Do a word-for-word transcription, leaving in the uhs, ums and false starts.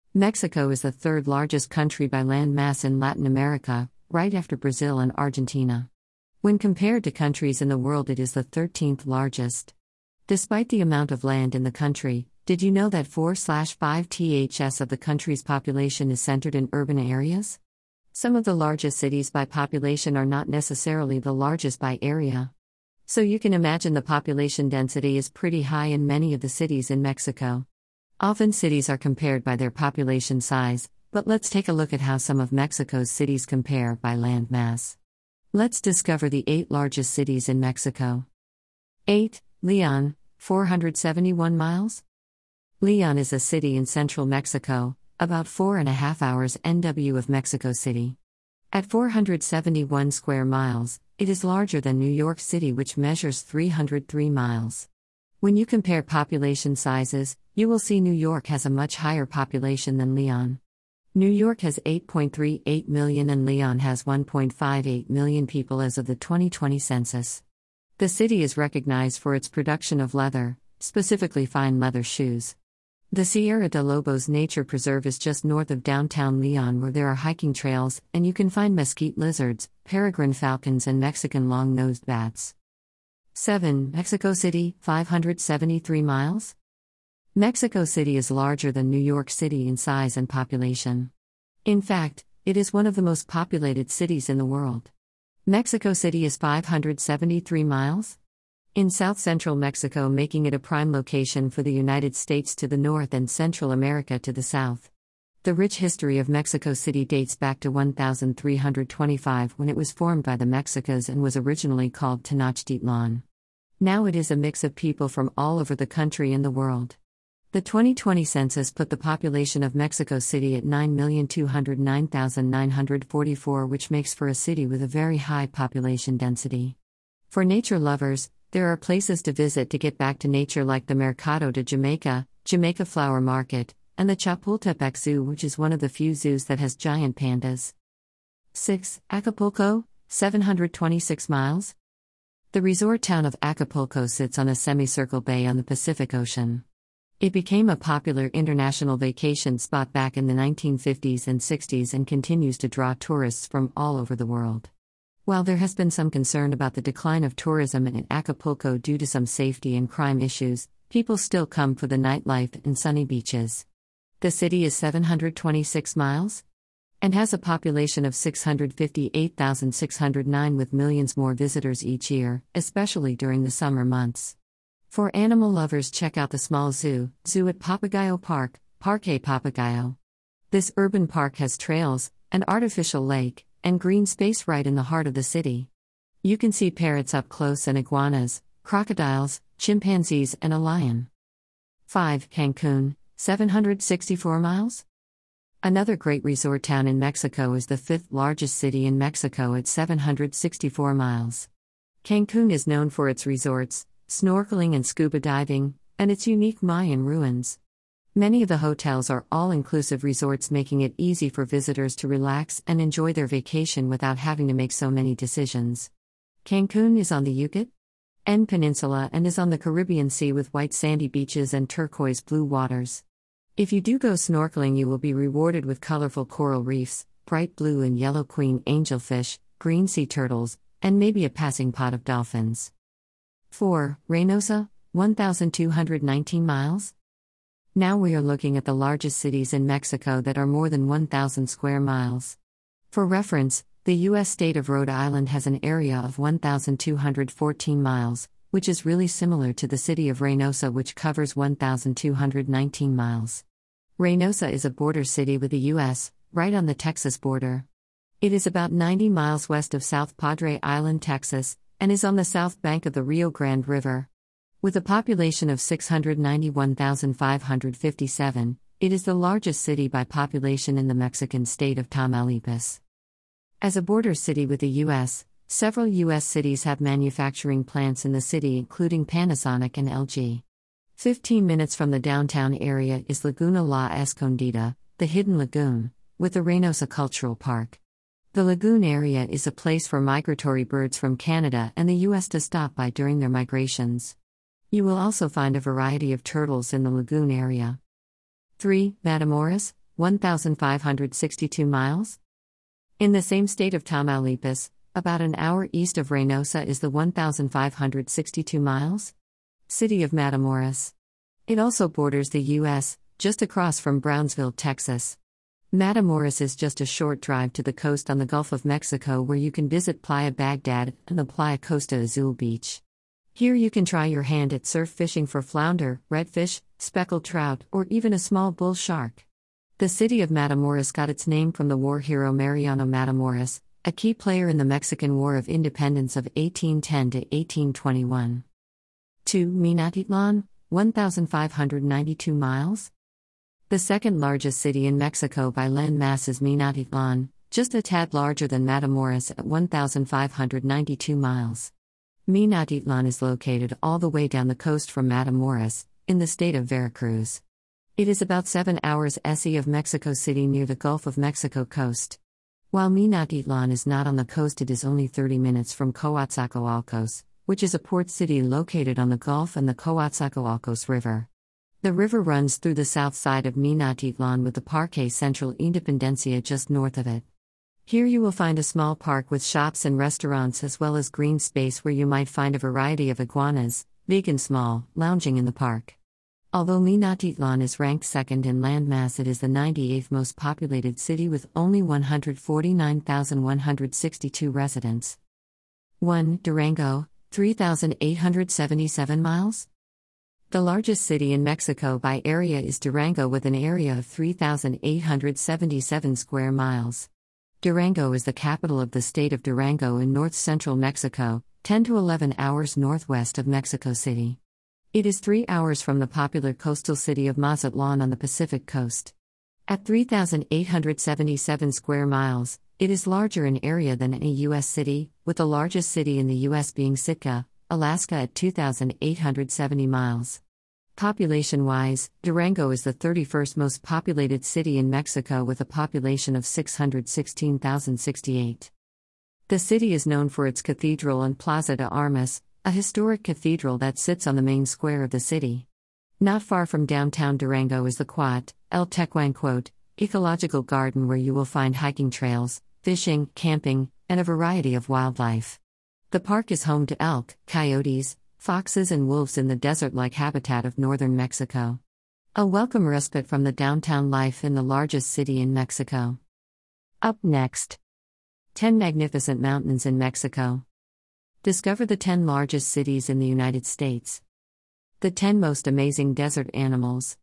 Mexico is the third largest country by land mass in Latin America, right after Brazil and Argentina. When compared to countries in the world, it is the thirteenth largest. Despite the amount of land in the country, did you know that four to five percent of the country's population is centered in urban areas? Some of the largest cities by population are not necessarily the largest by area. So you can imagine the population density is pretty high in many of the cities in Mexico. Often cities are compared by their population size, but let's take a look at how some of Mexico's cities compare by land mass. Let's discover the eight largest cities in Mexico. eight. Leon, four hundred seventy-one miles. Leon is a city in central Mexico, about four and a half hours N W of Mexico City. At four hundred seventy-one square miles, it is larger than New York City, which measures three hundred three miles. When you compare population sizes, you will see New York has a much higher population than Leon. New York has eight point three eight million and Leon has one point five eight million people as of the twenty twenty census. The city is recognized for its production of leather, specifically fine leather shoes. The Sierra de Lobos Nature Preserve is just north of downtown Leon, where there are hiking trails, and you can find mesquite lizards, peregrine falcons, and Mexican long-nosed bats. seven. Mexico City, five hundred seventy-three miles. Mexico City is larger than New York City in size and population. In fact, it is one of the most populated cities in the world. Mexico City is five hundred seventy-three miles in south-central Mexico, making it a prime location for the United States to the north and Central America to the south. The rich history of Mexico City dates back to one thousand three hundred twenty-five, when it was formed by the Mexicas and was originally called Tenochtitlan. Now it is a mix of people from all over the country and the world. The twenty twenty census put the population of Mexico City at nine million two hundred nine thousand nine hundred forty-four, which makes for a city with a very high population density. For nature lovers, there are places to visit to get back to nature, like the Mercado de Jamaica, Jamaica Flower Market, and the Chapultepec Zoo, which is one of the few zoos that has giant pandas. six. Acapulco, seven hundred twenty-six miles. The resort town of Acapulco sits on a semicircle bay on the Pacific Ocean. It became a popular international vacation spot back in the nineteen fifties and sixties and continues to draw tourists from all over the world. While there has been some concern about the decline of tourism in Acapulco due to some safety and crime issues, people still come for the nightlife and sunny beaches. The city is seven hundred twenty-six miles and has a population of six hundred fifty-eight thousand six hundred nine, with millions more visitors each year, especially during the summer months. For animal lovers, check out the small zoo, Zoo at Papagayo Park, Parque Papagayo. This urban park has trails, an artificial lake, and green space right in the heart of the city. You can see parrots up close and iguanas, crocodiles, chimpanzees, and a lion. five. Cancun, seven hundred sixty-four miles. Another great resort town in Mexico is the fifth largest city in Mexico at seven hundred sixty-four miles. Cancun is known for its resorts, snorkeling and scuba diving, and its unique Mayan ruins. Many of the hotels are all-inclusive resorts, making it easy for visitors to relax and enjoy their vacation without having to make so many decisions. Cancun is on the Yucatan Peninsula and is on the Caribbean Sea, with white sandy beaches and turquoise blue waters. If you do go snorkeling, you will be rewarded with colorful coral reefs, bright blue and yellow queen angelfish, green sea turtles, and maybe a passing pod of dolphins. four. Reynosa, one thousand two hundred nineteen miles. Now we are looking at the largest cities in Mexico that are more than one thousand square miles. For reference, the U S state of Rhode Island has an area of one thousand two hundred fourteen miles, which is really similar to the city of Reynosa, which covers one thousand two hundred nineteen miles. Reynosa is a border city with the U S, right on the Texas border. It is about ninety miles west of South Padre Island, Texas, and is on the south bank of the Rio Grande River. With a population of six hundred ninety-one thousand five hundred fifty-seven, it is the largest city by population in the Mexican state of Tamaulipas. As a border city with the U S, several U S cities have manufacturing plants in the city, including Panasonic and L G. Fifteen minutes from the downtown area is Laguna La Escondida, the Hidden Lagoon, with the Reynosa Cultural Park. The lagoon area is a place for migratory birds from Canada and the U S to stop by during their migrations. You will also find a variety of turtles in the lagoon area. three. Matamoros, one thousand five hundred sixty-two miles? In the same state of Tamaulipas, about an hour east of Reynosa, is the one thousand five hundred sixty-two miles city of Matamoros. It also borders the U S, just across from Brownsville, Texas. Matamoros is just a short drive to the coast on the Gulf of Mexico, where you can visit Playa Baghdad and the Playa Costa Azul beach. Here you can try your hand at surf fishing for flounder, redfish, speckled trout, or even a small bull shark. The city of Matamoros got its name from the war hero Mariano Matamoros, a key player in the Mexican War of Independence of eighteen ten to eighteen twenty-one. two. Minatitlan, one thousand five hundred ninety-two miles? The second largest city in Mexico by land mass is Minatitlan, just a tad larger than Matamoros at one thousand five hundred ninety-two miles. Minatitlan is located all the way down the coast from Matamoros, in the state of Veracruz. It is about seven hours east of Mexico City near the Gulf of Mexico coast. While Minatitlan is not on the coast, it is only thirty minutes from Coatzacoalcos, which is a port city located on the Gulf and the Coatzacoalcos River. The river runs through the south side of Minatitlan with the Parque Central Independencia just north of it. Here you will find a small park with shops and restaurants, as well as green space where you might find a variety of iguanas, big and small, lounging in the park. Although Minatitlan is ranked second in landmass, it is the ninety-eighth most populated city with only one hundred forty-nine thousand one hundred sixty-two residents. one. Durango, three thousand eight hundred seventy-seven miles? The largest city in Mexico by area is Durango, with an area of three thousand eight hundred seventy-seven square miles. Durango is the capital of the state of Durango in north-central Mexico, ten to eleven hours northwest of Mexico City. It is three hours from the popular coastal city of Mazatlan on the Pacific coast. At three thousand eight hundred seventy-seven square miles, it is larger in area than any U S city, with the largest city in the U S being Sitka, Alaska at two thousand eight hundred seventy miles. Population-wise, Durango is the thirty-first most populated city in Mexico with a population of six hundred sixteen thousand sixty-eight. The city is known for its cathedral and Plaza de Armas, a historic cathedral that sits on the main square of the city. Not far from downtown Durango is the Cuat, El Tecuanquote, ecological garden where you will find hiking trails, fishing, camping, and a variety of wildlife. The park is home to elk, coyotes, foxes and wolves in the desert-like habitat of northern Mexico. A welcome respite from the downtown life in the largest city in Mexico. Up next. ten Magnificent Mountains in Mexico. Discover the ten largest cities in the United States. The ten most amazing desert animals.